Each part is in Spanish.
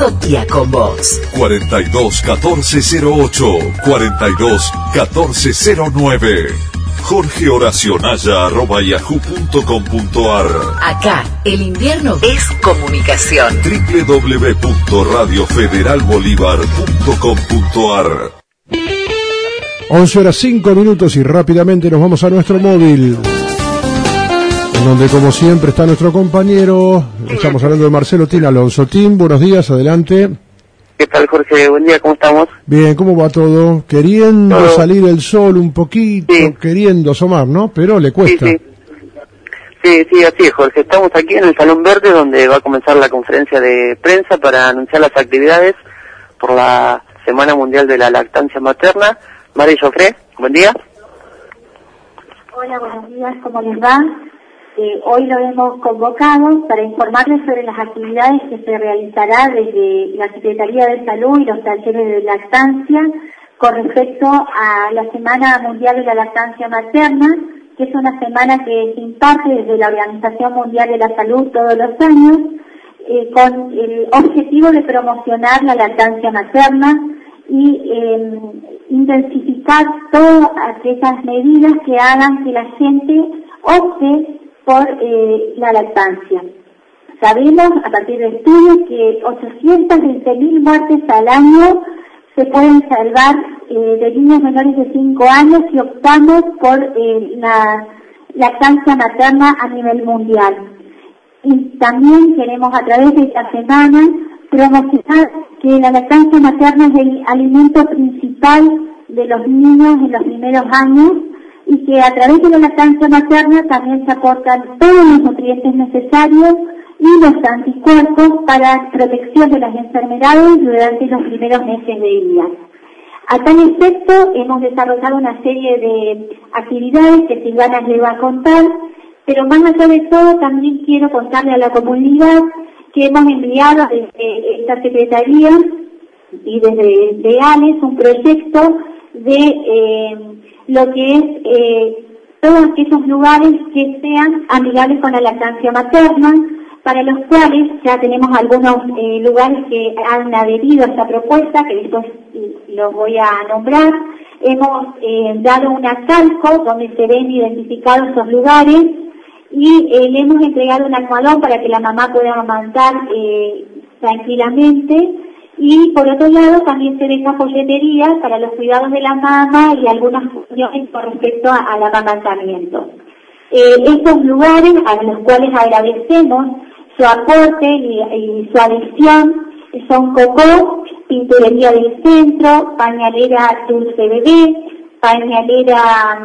Sotia con vos. 42 1408, 42 1409. jorgehoracionaya@yahoo.com.ar. Acá, el invierno es comunicación. www.radiofederalbolívar.com.ar. 11:05 y rápidamente nos vamos a nuestro móvil, en donde como siempre está nuestro compañero. Estamos hablando de Marcelo Tin Alonso. Tin, buenos días, adelante. ¿Qué tal, Jorge? Buen día, ¿cómo estamos? Bien, ¿cómo va todo? Queriendo Todo. salir el sol un poquito, Sí. queriendo asomar, ¿no? Pero le cuesta. Sí, así es, Jorge. Estamos aquí en el Salón Verde, donde va a comenzar la conferencia de prensa para anunciar las actividades por la Semana Mundial de la Lactancia Materna. María Joffre, buen día. Hola, buenos días, ¿cómo les va? Hoy lo hemos convocado para informarles sobre las actividades que se realizará desde la Secretaría de Salud y los talleres de lactancia con respecto a la Semana Mundial de la Lactancia Materna, que es una semana que se imparte desde la Organización Mundial de la Salud todos los años, con el objetivo de promocionar la lactancia materna y intensificar todas aquellas medidas que hagan que la gente opte por la lactancia. Sabemos, a partir de estudios, que 820.000 muertes al año se pueden salvar de niños menores de 5 años si optamos por la lactancia materna a nivel mundial. Y también queremos, a través de esta semana, promocionar que la lactancia materna es el alimento principal de los niños en los primeros años, y que a través de la lactancia materna también se aportan todos los nutrientes necesarios y los anticuerpos para protección de las enfermedades durante los primeros meses de vida. A tal efecto, hemos desarrollado una serie de actividades que Silvana les va a contar, pero más allá de todo también quiero contarle a la comunidad que hemos enviado desde esta Secretaría y desde ALES un proyecto de lo que es todos aquellos lugares que sean amigables con la lactancia materna, para los cuales ya tenemos algunos lugares que han adherido a esta propuesta, que después los voy a nombrar. Hemos dado una calco donde se ven identificados esos lugares y le hemos entregado un almohadón para que la mamá pueda amamantar tranquilamente. Y por otro lado también se deja folletería para los cuidados de la mama y algunas funciones con respecto al amamantamiento. Estos lugares a los cuales agradecemos su aporte y su adhesión son Cocó, Pinturería del Centro, Pañalera Dulce Bebé, Pañalera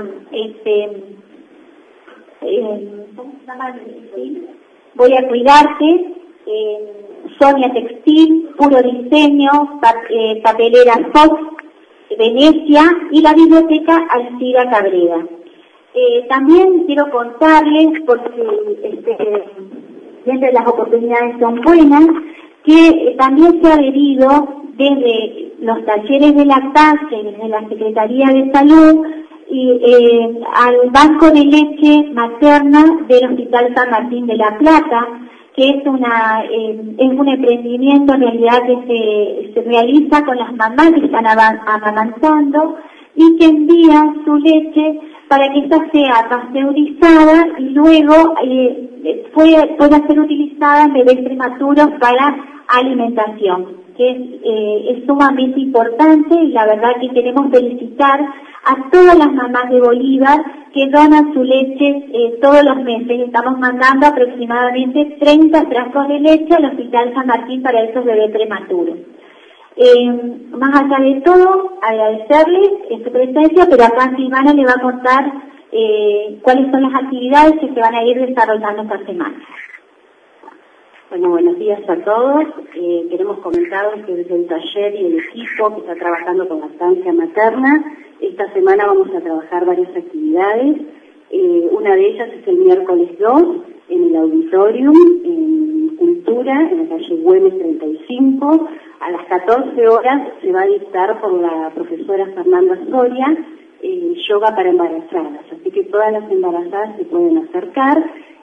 Voy a Cuidarte, Sonia Textil, Puro Diseño, Papelera Fox, Venecia y la Biblioteca Alcida Cabrera. También quiero contarles, porque siempre las oportunidades son buenas, que también se ha adherido desde los talleres de lactancia y desde la Secretaría de Salud y al Banco de Leche Materna del Hospital San Martín de la Plata, que es un emprendimiento en realidad que se realiza con las mamás que están amamantando y que envían su leche para que esta sea pasteurizada y luego pueda ser utilizada en bebés prematuros para alimentación, que es sumamente importante, y la verdad que queremos felicitar a todas las mamás de Bolívar que donan su leche todos los meses. Estamos mandando aproximadamente 30 frascos de leche al Hospital San Martín para esos bebés prematuros. Más allá de todo, agradecerles su presencia, pero acá Silvana le va a contar cuáles son las actividades que se van a ir desarrollando esta semana. Bueno, buenos días a todos. Queremos comentaros que desde el taller y el equipo que está trabajando con lactancia materna, esta semana vamos a trabajar varias actividades. Una de ellas es el miércoles 2 en el auditorium, en Cultura, en la calle Güemes 35. A las 14 horas se va a dictar por la profesora Fernanda Soria yoga para embarazadas. Así que todas las embarazadas se pueden acercar.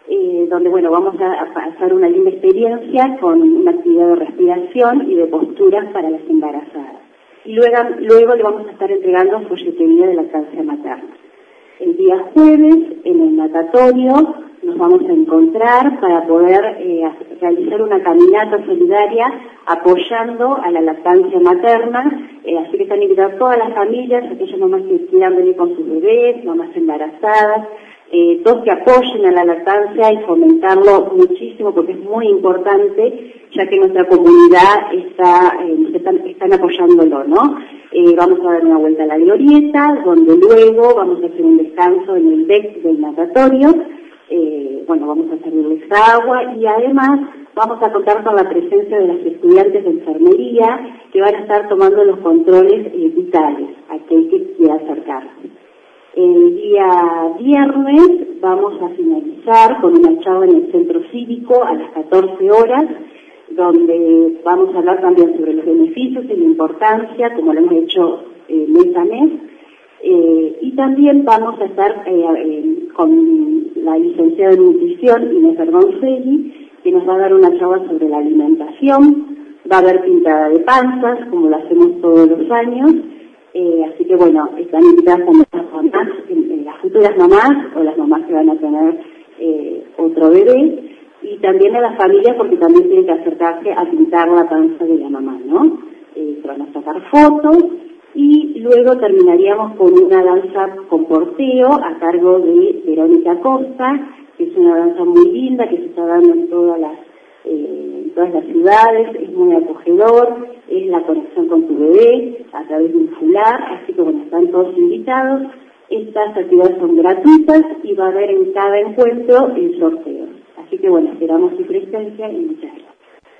donde bueno, vamos a pasar una linda experiencia con una actividad de respiración y de posturas para las embarazadas. Y luego le vamos a estar entregando folletería de lactancia materna. El día jueves, en el natatorio, nos vamos a encontrar para poder realizar una caminata solidaria apoyando a la lactancia materna, así que están invitadas todas las familias, aquellas mamás que quieran venir con sus bebés, mamás embarazadas, todos que apoyen a la lactancia y fomentarlo muchísimo porque es muy importante, ya que nuestra comunidad están apoyándolo, ¿no? Vamos a dar una vuelta a la glorieta, donde luego vamos a hacer un descanso en el deck del natatorio. Vamos a servirles agua y además vamos a contar con la presencia de las estudiantes de enfermería que van a estar tomando los controles vitales, aquel que quiera acercarse. El día viernes vamos a finalizar con una charla en el centro cívico a las 14 horas, donde vamos a hablar también sobre los beneficios y la importancia, como lo hemos hecho mes a mes. Y también vamos a estar con la licenciada de nutrición Inés Bergoncelli, que nos va a dar una charla sobre la alimentación. Va a haber pintada de panzas, como lo hacemos todos los años. Así que bueno, están invitadas también las futuras mamás o las mamás que van a tener otro bebé, y también a las familias, porque también tienen que acercarse a pintar la panza de la mamá, ¿no? Se van a sacar fotos. Y luego terminaríamos con una danza con porteo a cargo de Verónica Costa, que es una danza muy linda que se está dando en todas las ciudades, es muy acogedor, es la conexión con tu bebé a través de un fular, así que bueno, están todos invitados. Estas actividades son gratuitas y va a haber en cada encuentro el sorteo. Así que bueno, esperamos su presencia y muchas gracias.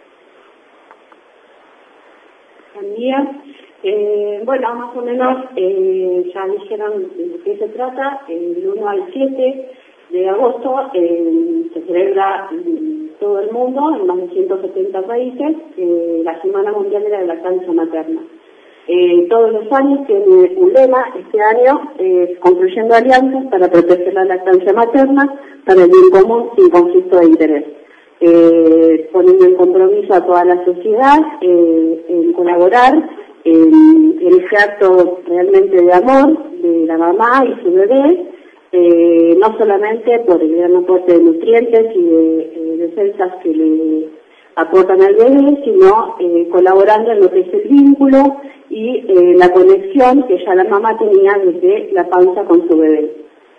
También, más o menos ya dijeron de qué se trata. Del 1 al 7 de agosto se celebra en todo el mundo, en más de 170 países, la Semana Mundial de la Lactancia Materna. Todos los años tiene un lema, este año construyendo alianzas para proteger la lactancia materna para el bien común sin conflicto de interés. Poniendo en compromiso a toda la sociedad en colaborar en ese acto realmente de amor de la mamá y su bebé, no solamente por el gran aporte de nutrientes y de defensas que le aportan al bebé, sino colaborando en lo que es el vínculo y la conexión que ya la mamá tenía desde la panza con su bebé.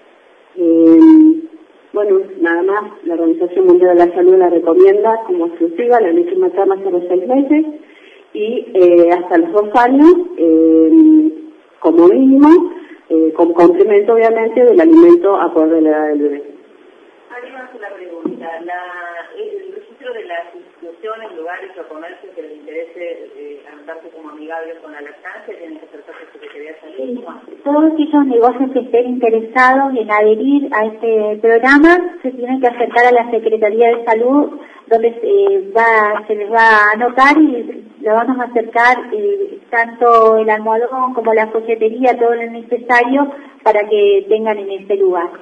Nada más, la Organización Mundial de la Salud la recomienda como exclusiva la leche materna hasta los 6 meses y hasta los 2 años como mínimo, como complemento obviamente del alimento acorde a la edad del bebé. Haríamos una pregunta. El registro de las instituciones, lugares o comercios que les interese anotarse como amigables con la lactancia, tienen que acercarse a Secretaría de Salud. Todos aquellos negocios que estén interesados en adherir a este programa se tienen que acercar a la Secretaría de Salud, donde se les va a anotar y lo vamos a acercar tanto el almohadón como la folletería, todo lo necesario para que tengan en este lugar.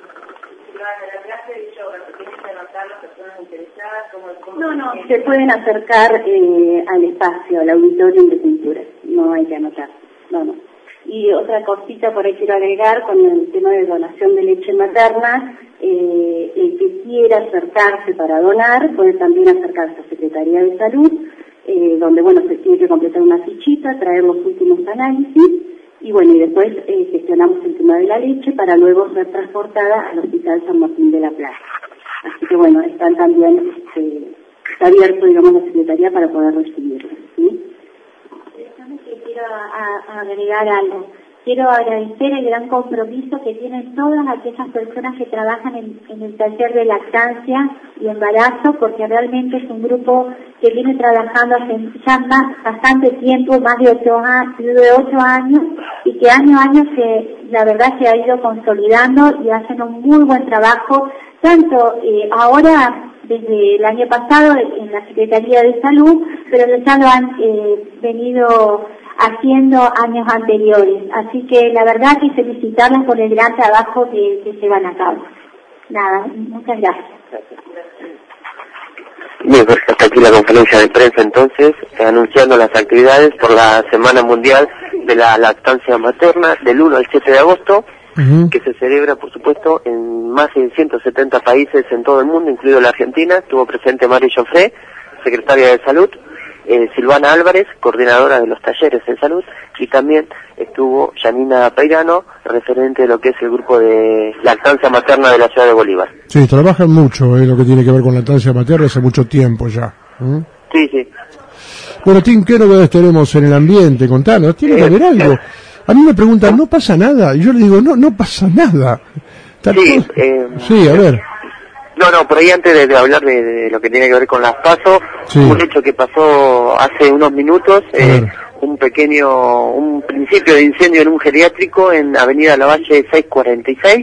No, se pueden acercar al espacio, al auditorio de cultura, no hay que anotar, no. Y otra cosita por ahí quiero agregar con el tema de donación de leche materna, el que quiera acercarse para donar puede también acercarse a Secretaría de Salud, donde se tiene que completar una fichita, traer los últimos análisis, y después gestionamos el tema de la leche para luego ser transportada al Hospital San Martín de la Plata. Así que están también, está abierto, la Secretaría para poder recibirlo, ¿sí? Quiero agregar algo. Quiero agradecer el gran compromiso que tienen todas aquellas personas que trabajan en el taller de lactancia y embarazo, porque realmente es un grupo que viene trabajando hace ya bastante tiempo, más de 8 años, y que año a año la verdad se ha ido consolidando y hacen un muy buen trabajo, tanto ahora desde el año pasado en la Secretaría de Salud, pero ya lo han venido haciendo años anteriores. Así que la verdad que felicitarlas por el gran trabajo que llevan a cabo. Nada, muchas gracias. Bien, hasta aquí la conferencia de prensa entonces, anunciando las actividades por la Semana Mundial de la Lactancia Materna del 1 al 7 de agosto, que se celebra, por supuesto, en más de 170 países en todo el mundo, incluido la Argentina. Estuvo presente Mari Joffre, secretaria de Salud, Silvana Álvarez, coordinadora de los talleres en salud, y también estuvo Yanina Peirano, referente de lo que es el grupo de lactancia materna de la ciudad de Bolívar. Sí, trabajan mucho lo que tiene que ver con lactancia materna hace mucho tiempo ya. Sí, sí. Bueno, Tim, ¿qué novedades tenemos en el ambiente? Contanos, tiene que haber algo. A mí me preguntan, ¿no pasa nada? Y yo le digo, no pasa nada. Sí, sí, a ver. No, por ahí antes de hablar de lo que tiene que ver con las PASO, sí. Un hecho que pasó hace unos minutos, un principio de incendio en un geriátrico en Avenida Lavalle 646.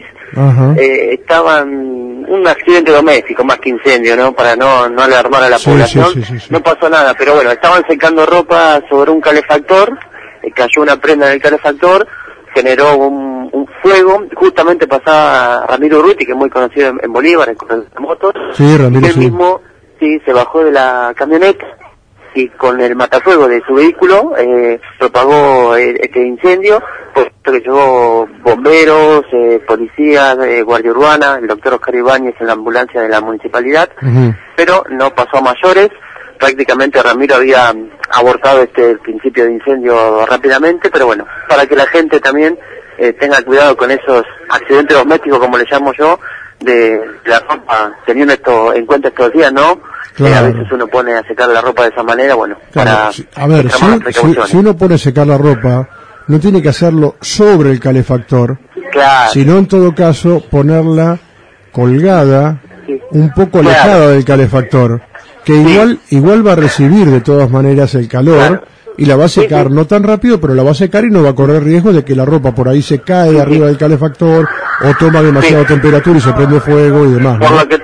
Estaban un accidente doméstico más que incendio, ¿no? Para no alarmar a la población. Sí. No pasó nada, pero bueno, estaban secando ropa sobre un calefactor, cayó una prenda en el calefactor, generó un fuego. Justamente pasaba Ramiro Urruti, que es muy conocido en Bolívar, en corredor de motos. Sí, Ramiro, él mismo se bajó de la camioneta y con el matafuego de su vehículo propagó este incendio, por esto que llegó bomberos, policías, guardia urbana, el doctor Oscar Ibáñez en la ambulancia de la municipalidad, pero no pasó a mayores. Prácticamente Ramiro había abortado el principio de incendio rápidamente, pero bueno, para que la gente también tenga cuidado con esos accidentes domésticos, como le llamo yo, de la ropa, teniendo esto en cuenta estos días, ¿no? Claro. A veces uno pone a secar la ropa de esa manera, bueno, claro. A ver, si uno pone a secar la ropa, no tiene que hacerlo sobre el calefactor, claro, sino en todo caso ponerla colgada, un poco alejada del calefactor, que igual va a recibir de todas maneras el calor, y la va a secar, no tan rápido, pero la va a secar y no va a correr riesgo de que la ropa por ahí se cae arriba del calefactor o toma demasiada temperatura y se prende fuego y demás, ¿no? Por lo que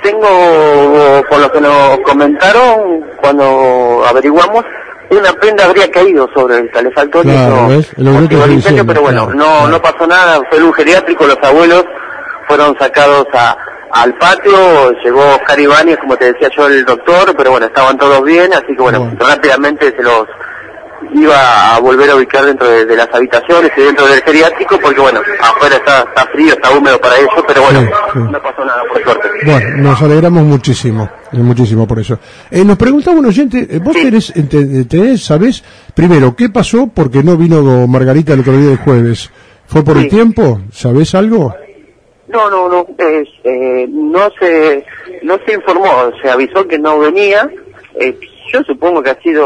por lo que nos comentaron cuando averiguamos, una prenda habría caído sobre el calefactor, claro, y eso motivó el incendio, pero bueno, no pasó nada. Fue un geriátrico, los abuelos fueron sacados al patio, llegó Oscar Ibáñez, como te decía yo, el doctor, pero bueno, estaban todos bien, así que bueno, rápidamente se los iba a volver a ubicar dentro de las habitaciones y dentro del geriátrico, porque bueno, afuera está frío, está húmedo para ellos, pero bueno, no pasó nada, por suerte. Bueno, nos alegramos muchísimo por eso. Nos preguntaba un oyente, ¿vos sabés, primero, qué pasó porque no vino Margarita el otro día del jueves? ¿Fue por el tiempo? ¿Sabés algo? No se informó, se avisó que no venía. Yo supongo que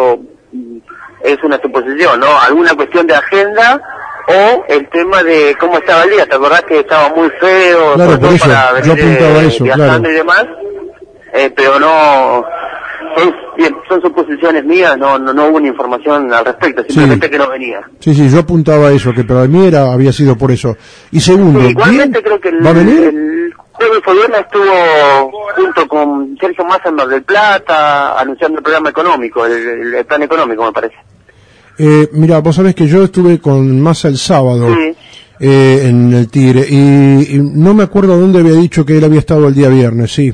es una suposición, ¿no? Alguna cuestión de agenda o el tema de cómo estaba el día. ¿Te acordás que estaba muy feo? Claro, por eso, yo apuntaba eso, claro. Y demás, pero no, son suposiciones mías, no hubo una información al respecto, simplemente que no venía. Sí, yo apuntaba eso, que para mí había sido por eso. Y segundo, igualmente creo que ¿va a venir? El jueves o viernes estuvo junto con Sergio Massa en Mar del Plata anunciando el programa económico, el plan económico, me parece. Mira, vos sabés que yo estuve con Massa el sábado en el Tigre y no me acuerdo dónde había dicho que él había estado el día viernes, Sí,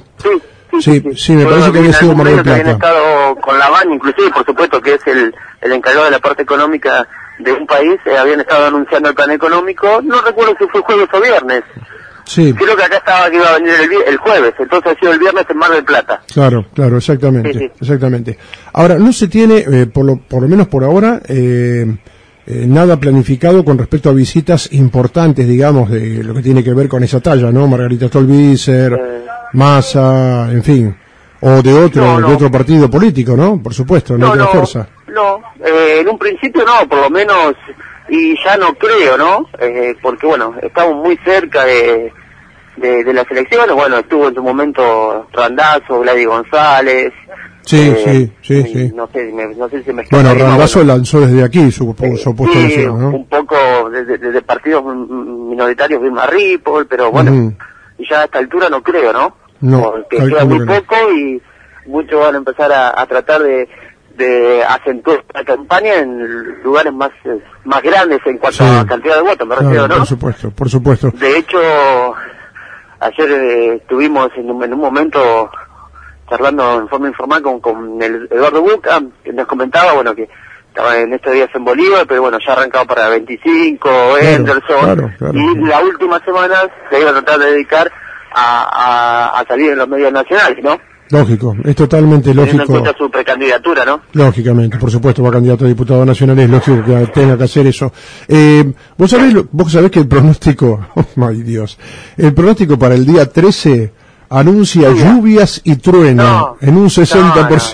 me parece que había sido Mar del Plata. Habían estado con la BAN, inclusive, por supuesto, que es el encargado de la parte económica de un país, habían estado anunciando el plan económico, no recuerdo si fue jueves o viernes. Sí. Creo que acá estaba que iba a venir el jueves, entonces ha sido el viernes en Mar del Plata. Claro, exactamente. Ahora, no se tiene, por lo menos por ahora, nada planificado con respecto a visitas importantes, digamos, de lo que tiene que ver con esa talla, ¿no? Margarita Stolbizer, Massa, en fin, o de otro partido político, ¿no? Por supuesto, no tiene fuerza. En un principio no, por lo menos, y ya no creo, ¿no? Porque bueno, estamos muy cerca de las elecciones. Bueno, estuvo en su momento Randazzo, Gladys González. Sí. No sé si me bueno, Randazzo lanzó desde aquí su puesto ¿no? Un poco desde partidos minoritarios, Vilma Ripoll, pero bueno, y ya a esta altura no creo, ¿no? Porque queda muy poco y muchos van a empezar a tratar de acentuar la campaña en lugares más grandes en cuanto a cantidad de votos, me refiero, ¿no? Por supuesto. De hecho, Ayer estuvimos en un momento charlando en forma informal con el Eduardo Buca, que nos comentaba, bueno, que estaba en estos días en Bolívar, pero bueno, ya arrancado para 25, Henderson, claro. Y la última semana se iba a tratar de dedicar a salir en los medios nacionales, ¿no? Lógico, es totalmente lógico. Teniendo en cuenta su precandidatura, ¿no? Lógicamente, por supuesto, va candidato a diputado nacional, es lógico que tenga que hacer eso. Vos sabés que el pronóstico, oh, ay Dios, el pronóstico para el día 13 anuncia lluvias y trueno en un 60%.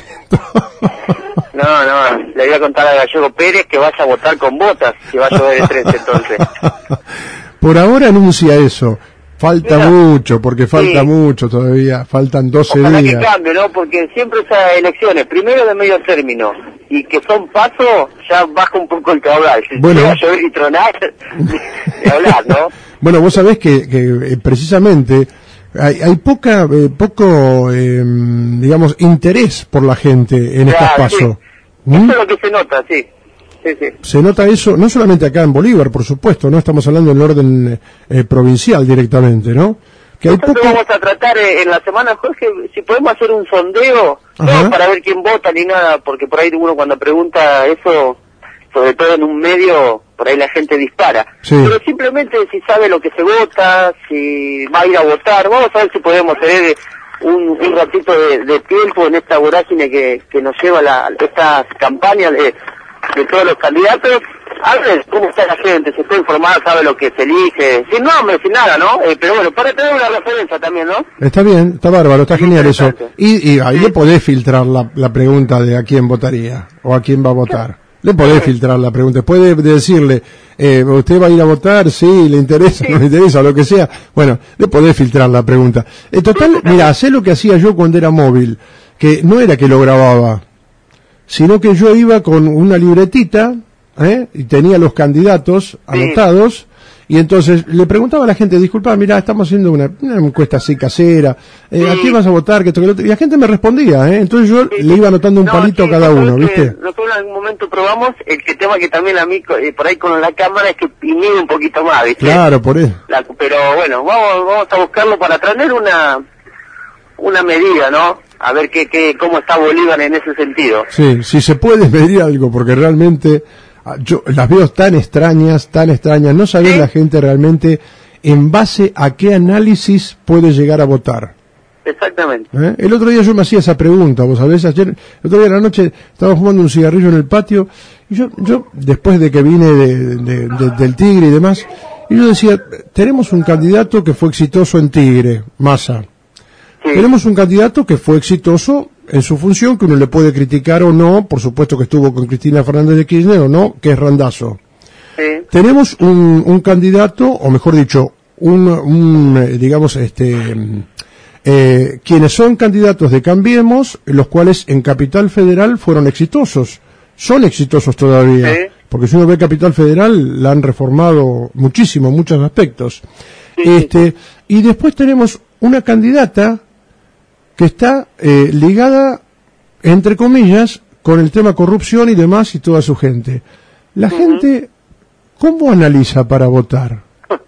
No, le voy a contar a Gallego Pérez que vaya a votar con botas, que va a llover el 13 entonces. Por ahora anuncia eso. Falta mucho, porque falta mucho todavía, faltan 12 Ojalá días. Que cambie, ¿no? Porque siempre esas elecciones, primero de medio término, y que son pasos, ya baja un poco el caudal. Si bueno, va a llover y tronar, de hablar, ¿no? Bueno, vos sabés que precisamente hay poco, digamos, interés por la gente en estos pasos. Sí. Eso es lo que se nota, sí. Se nota eso, no solamente acá en Bolívar, por supuesto, no estamos hablando en orden provincial directamente, ¿no? Que hay Nosotros vamos a tratar en la semana, Jorge, si podemos hacer un sondeo, no para ver quién vota ni nada, porque por ahí uno cuando pregunta eso, sobre todo en un medio, por ahí la gente dispara. Sí. Pero simplemente si sabe lo que se vota, si va a ir a votar, vamos a ver si podemos tener un ratito de tiempo en esta vorágine que nos lleva esta campaña de todos los candidatos, a ver cómo está la gente, se está informada, sabe lo que se elige, sin nombre, sin nada, ¿no? Pero bueno, para tener una referencia también, ¿no? Está bien, está bárbaro, está genial eso. Y ahí le podés filtrar la pregunta de a quién votaría, o a quién va a votar. Le podés filtrar la pregunta, puede decirle, ¿usted va a ir a votar? Sí, ¿le interesa? ¿No le interesa? O lo que sea. Bueno, le podés filtrar la pregunta. En total, mira, hacé lo que hacía yo cuando era móvil, que no era que lo grababa, sino que yo iba con una libretita, y tenía los candidatos anotados, y entonces le preguntaba a la gente, disculpa, mira, estamos haciendo una encuesta así casera, ¿a quién vas a votar? Que esto, que lo otro? Y la gente me respondía, entonces yo le iba anotando un palito a cada uno, ¿viste? Nosotros en algún momento probamos el tema que también a mí, por ahí con la cámara, es que inhibe un poquito más, ¿viste? Claro, por eso. Pero bueno, vamos a buscarlo para traer una medida, ¿no? A ver cómo está Bolívar en ese sentido. Sí, si se puede medir algo, porque realmente yo las veo tan extrañas, no sabés la gente realmente en base a qué análisis puede llegar a votar. Exactamente. El otro día yo me hacía esa pregunta, vos sabés, el otro día de la noche estaba fumando un cigarrillo en el patio, y yo después de que vine del Tigre y demás, y yo decía, tenemos un candidato que fue exitoso en Tigre, Massa. Sí. Tenemos un candidato que fue exitoso en su función, que uno le puede criticar o no, por supuesto que estuvo con Cristina Fernández de Kirchner o no, que es Randazzo. Sí. Tenemos un candidato, o mejor dicho, digamos, quienes son candidatos de Cambiemos, los cuales en Capital Federal fueron exitosos, son exitosos todavía, porque si uno ve Capital Federal, la han reformado muchísimo, en muchos aspectos. Y después tenemos una candidata que está ligada, entre comillas, con el tema corrupción y demás y toda su gente. La gente, ¿cómo analiza para votar?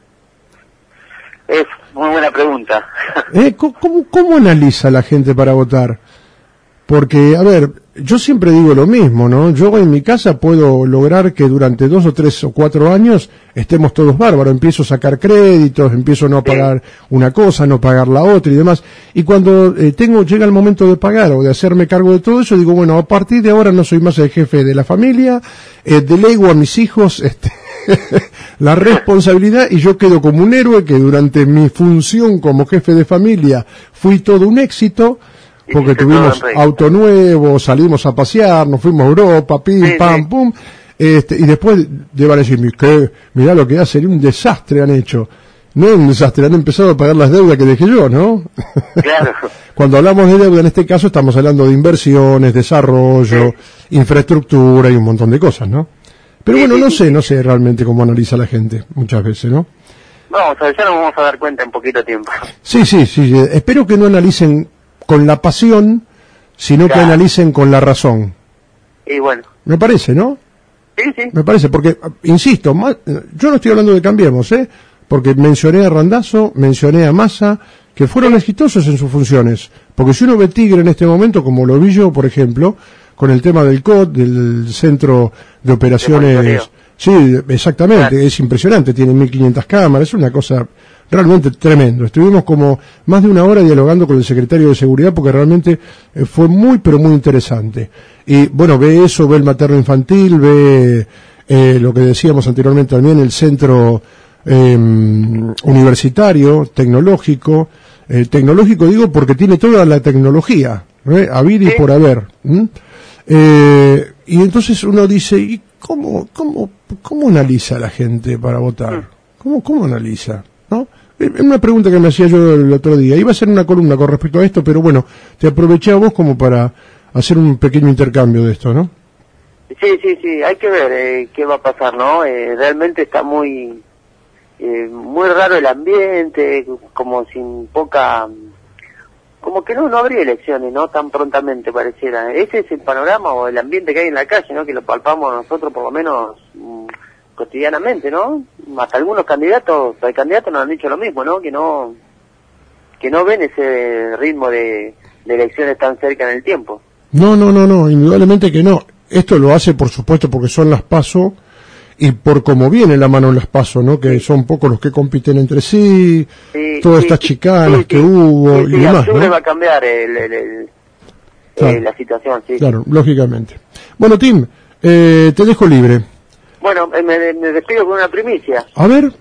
Es muy buena pregunta. ¿Cómo analiza la gente para votar? Porque, a ver, yo siempre digo lo mismo, ¿no? Yo en mi casa puedo lograr que durante 2 o 3 o 4 años estemos todos bárbaros. Empiezo a sacar créditos, empiezo a no pagar una cosa, no pagar la otra y demás. Y cuando llega el momento de pagar o de hacerme cargo de todo eso, digo, bueno, a partir de ahora no soy más el jefe de la familia, delego a mis hijos la responsabilidad y yo quedo como un héroe que durante mi función como jefe de familia fui todo un éxito. Porque tuvimos auto nuevo, salimos a pasear, nos fuimos a Europa, pum, y después van a decir, mirá lo que hacen, un desastre han hecho. No es un desastre, han empezado a pagar las deudas que dejé yo, ¿no? Claro. Cuando hablamos de deuda en este caso estamos hablando de inversiones, desarrollo, infraestructura y un montón de cosas, ¿no? Pero bueno, no sé realmente cómo analiza la gente muchas veces, ¿no? Vamos a ver, ya nos vamos a dar cuenta en poquito tiempo. Sí, espero que no analicen con la pasión, sino que analicen con la razón. Y bueno. Me parece, ¿no? Sí. Me parece, porque, insisto, yo no estoy hablando de Cambiemos, porque mencioné a Randazzo, mencioné a Massa, que fueron exitosos en sus funciones. Porque si uno ve Tigre en este momento, como lo vi yo, por ejemplo, con el tema del COD, del Centro de Operaciones... Sí, exactamente, claro. Es impresionante, tiene 1500 cámaras, es una cosa realmente tremendo. Estuvimos como más de una hora dialogando con el secretario de Seguridad porque realmente fue muy, pero muy interesante. Y bueno, ve eso, ve el materno infantil, ve lo que decíamos anteriormente también, el centro universitario, tecnológico. Tecnológico digo porque tiene toda la tecnología, habido y por haber. Y entonces uno dice, ¿y cómo analiza la gente para votar? ¿Cómo analiza? ¿No? Es una pregunta que me hacía yo el otro día. Iba a hacer una columna con respecto a esto, pero bueno, te aproveché a vos como para hacer un pequeño intercambio de esto, ¿no? Sí, hay que ver qué va a pasar, ¿no? Realmente está muy raro el ambiente, como sin poca... Como que no habría elecciones, ¿no? Tan prontamente pareciera. Ese es el panorama o el ambiente que hay en la calle, ¿no? Que lo palpamos nosotros por lo menos cotidianamente, ¿no? Hasta algunos candidatos nos han dicho lo mismo, ¿no? Que no ven ese ritmo de elecciones tan cerca en el tiempo. No, indudablemente que no. Esto lo hace, por supuesto, porque son las PASO y por cómo viene la mano en las PASO, ¿no? Que son pocos los que compiten entre sí, todas estas chicanas que hubo y demás, ¿no? Va a cambiar la situación, sí. Claro, lógicamente. Bueno, Tim, te dejo libre. Bueno, me despido con una primicia. A ver.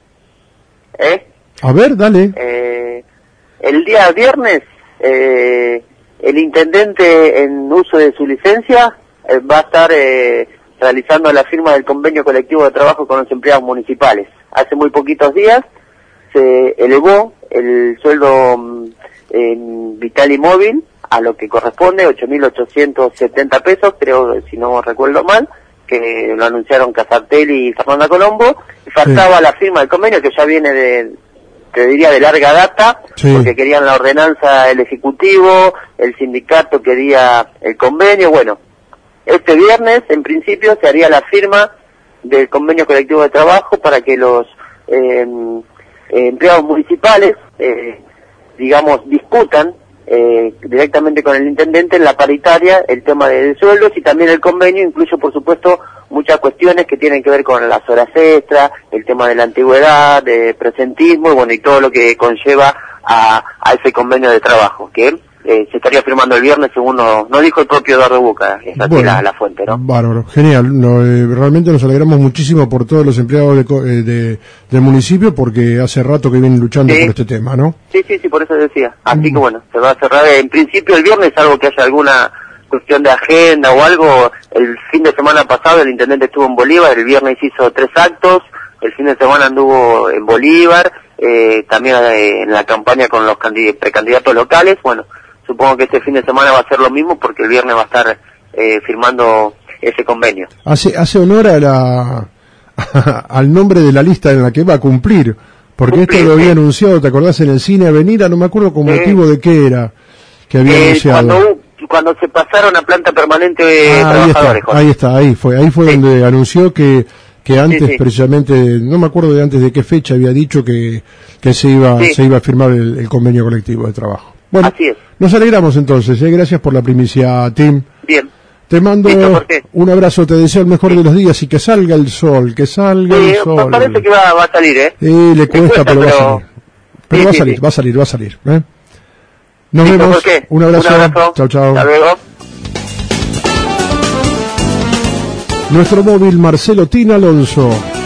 A ver, dale. El día viernes, el intendente en uso de su licencia va a estar realizando la firma del convenio colectivo de trabajo con los empleados municipales. Hace muy poquitos días se elevó el sueldo vital y móvil a lo que corresponde, 8.870 pesos, creo, si no recuerdo mal, que lo anunciaron Casartelli y Fernanda Colombo, y faltaba la firma del convenio, que ya viene te diría de larga data, porque querían la ordenanza del Ejecutivo, el sindicato quería el convenio. Bueno, este viernes, en principio, se haría la firma del convenio colectivo de trabajo para que los empleados municipales, discutan directamente con el intendente en la paritaria el tema de sueldos, y también el convenio incluye, por supuesto, muchas cuestiones que tienen que ver con las horas extras, el tema de la antigüedad, de presentismo, y bueno, y todo lo que conlleva a ese convenio de trabajo, que se estaría firmando el viernes, según nos dijo el propio Eduardo Buca, es así la fuente, ¿no? Bárbaro, genial. Realmente nos alegramos muchísimo por todos los empleados del municipio, porque hace rato que vienen luchando por este tema, ¿no? Sí, por eso decía. Así que bueno, se va a cerrar en principio el viernes, salvo que haya alguna cuestión de agenda o algo. El fin de semana pasado el intendente estuvo en Bolívar, el viernes hizo 3 actos, el fin de semana anduvo en Bolívar, también en la campaña con los precandidatos locales. Bueno, supongo que este fin de semana va a ser lo mismo, porque el viernes va a estar firmando ese convenio. Hace honor al nombre de la lista en la que va a cumplir, porque esto lo había anunciado, ¿te acordás? En el cine Avenida, no me acuerdo con motivo de qué era que había anunciado. Cuando se pasaron a planta permanente de trabajadores. Ahí fue donde anunció que antes precisamente, no me acuerdo de antes de qué fecha había dicho que se iba a firmar el convenio colectivo de trabajo. Bueno, así es. Nos alegramos entonces, gracias por la primicia, Tim. Bien. Te mando un abrazo, te deseo el mejor de los días y que salga el sol, el sol. Parece que va a salir, le cuesta, pero va a salir. Pero va a salir. Nos vemos. Un abrazo. Chao. Hasta luego. Nuestro móvil Marcelo Tin Alonso.